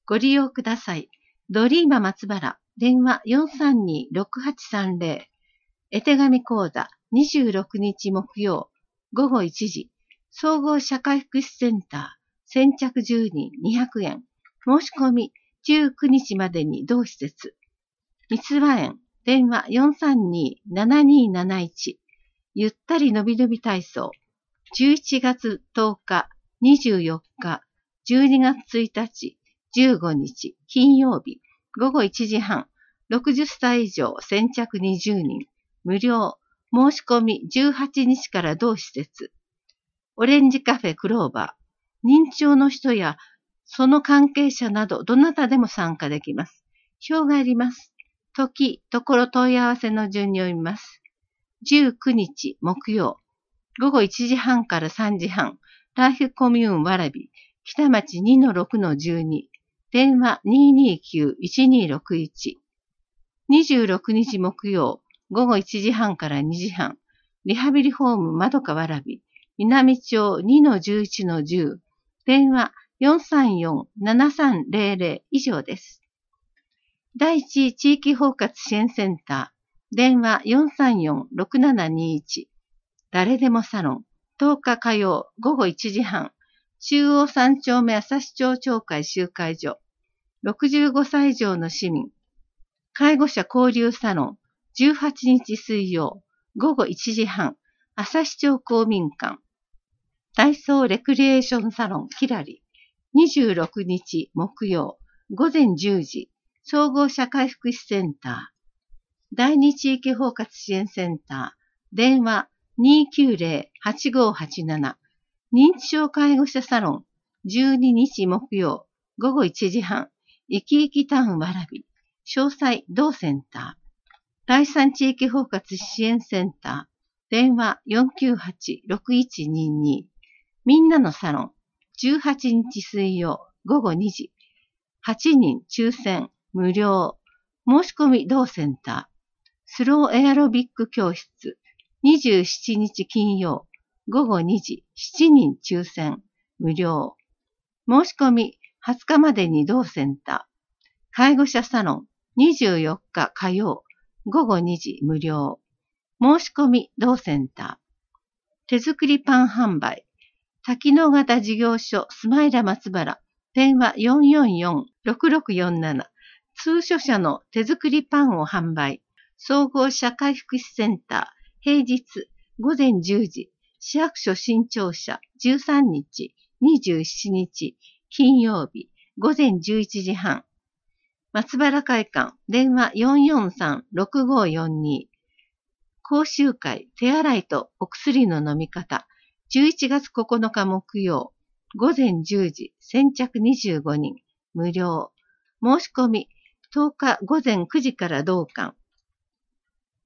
ご利用ください。ドリーマ松原、電話432-6830。絵手紙講座26日木曜午後1時。総合社会福祉センター。先着10人200円。申し込み19日までに同施設。三つ葉園、電話432-7271。ゆったりのびのび体操。11月10日、24日、12月1日、15日、金曜日、午後1時半、60歳以上先着20人、無料、申し込み18日から同施設。オレンジカフェクローバー、認知症の人やその関係者などどなたでも参加できます。表がいります。時、ところ問い合わせの順に読みます。19日木曜、午後1時半から3時半、ライフコミューンわらび、北町 2-6-12、電話 229-1261。26日木曜、午後1時半から2時半、リハビリホームまどかわらび、南町 2-11-10、電話434-7300以上です。第一地域包括支援センター、電話434-6721、誰でもサロン、10日火曜午後1時半、中央3丁目朝市町町会集会所、65歳以上の市民、介護者交流サロン、18日水曜午後1時半、朝市町公民館、体操レクリエーションサロンキラリ、26日木曜午前10時、総合社会福祉センター、第二地域包括支援センター、電話290-8587、認知症介護者サロン、12日木曜午後1時半、いきいきタウンわらび、詳細同センター、第三地域包括支援センター、電話498-6122、みんなのサロン、18日水曜午後2時、8人抽選、無料、申し込み同センター、スローエアロビック教室、27日金曜午後2時、7人抽選、無料、申し込み20日までに同センター、介護者サロン、24日火曜午後2時、無料、申し込み同センター、手作りパン販売、多機能型事業所スマイラ松原、電話444-6647、通所者の手作りパンを販売、総合社会福祉センター、平日午前10時、市役所新庁舎13日、27日、金曜日、午前11時半、松原会館、電話443-6542、講習会、手洗いとお薬の飲み方、11月9日木曜、午前10時、先着25人、無料。申し込み、10日午前9時から同館。